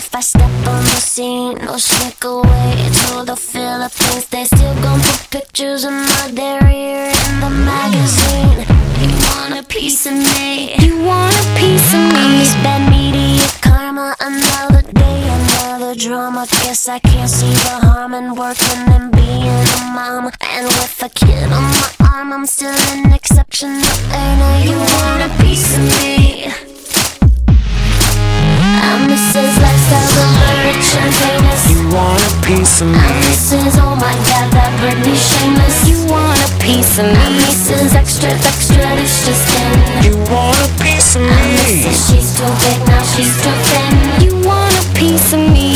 if I step on the scene or sneak away to the Philippines. They still gon' put pictures of my derriere in the magazine. You want a piece of me? You want a piece of me? I'm this bad media karma. Another day, another drama. Guess I can't see the harm in working and being a mom. And with a kid on my arm, I'm still an exceptional earner. You want a piece of me? I'm Mrs. Lifestyle, the rich and famous. You want a piece of me? I'm Mrs. Oh my God, that Britney shameless. You want a piece of me? I'm Mrs. Extra, extra, delicious thin. You want a piece of I'm me? Mrs. She's too big, now she's too thin. You want a piece of me?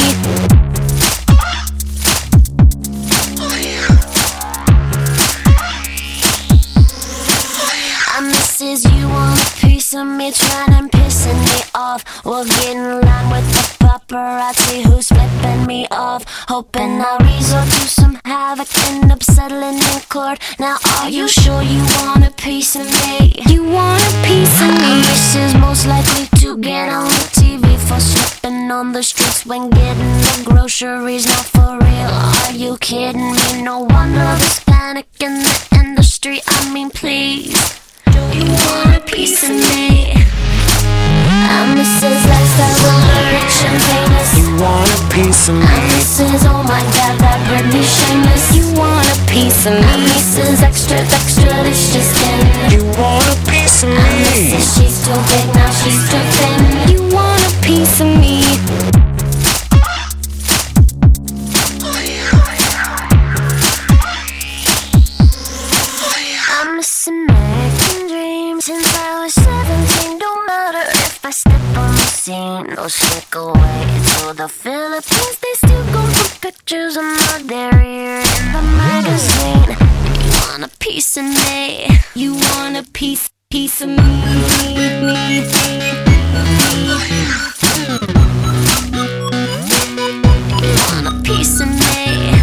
I'm Mrs. You want a piece of me? Trying and pissing me off. We'll get in line with the paparazzi who's flipping me off. Hoping I'll resort to some havoc, end up settling in court. Now are you sure you want a piece of me? You want a piece of me? Mrs. most likely to get on the TV for slipping on the streets when getting the groceries. Not for real, are you kidding me? No wonder there's panic in the industry. I mean, please, do you want a piece of me? I'm Mrs. Lifestyle, the rich and famous. You want a piece of me? I'm Mrs. Oh my God, that Britney shameless. You want a piece of me? I'm Mrs. Extra, extra, delicious thin. You want a piece of I'm me? Mrs. She's too big, now she's too thin. You want a piece of me? I'm missing American dreams since I was 17. Don't matter if I step on the scene or sneak away to the Philippines. They still gon' put pictures of my derriere in the magazine. You want a piece of me? You want a piece of me? You want a piece of me?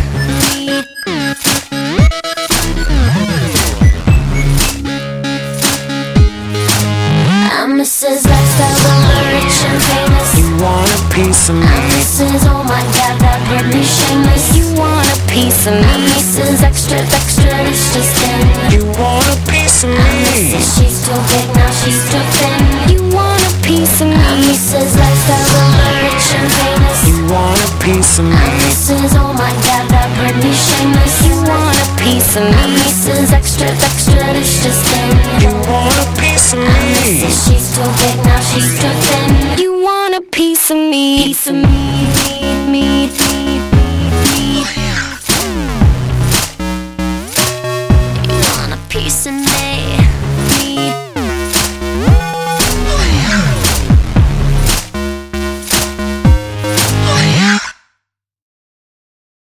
I'm Mrs. Lifestyle, the rich and famous. You want a piece of me? I'm Mrs. Oh my God, that Britney shameless. You want a piece of me? I'm Mrs. Extra, extra, delicious thin. You want a piece of I'm me? Mrs. She's too big, now she's too thin. You want a piece of me? I'm Mrs. Lifestyle, the rich and famous. You want a piece of I'm me? Mrs. Oh my God, that Britney shameless. You want a piece of me? I'm Mrs. Extra, extra, delicious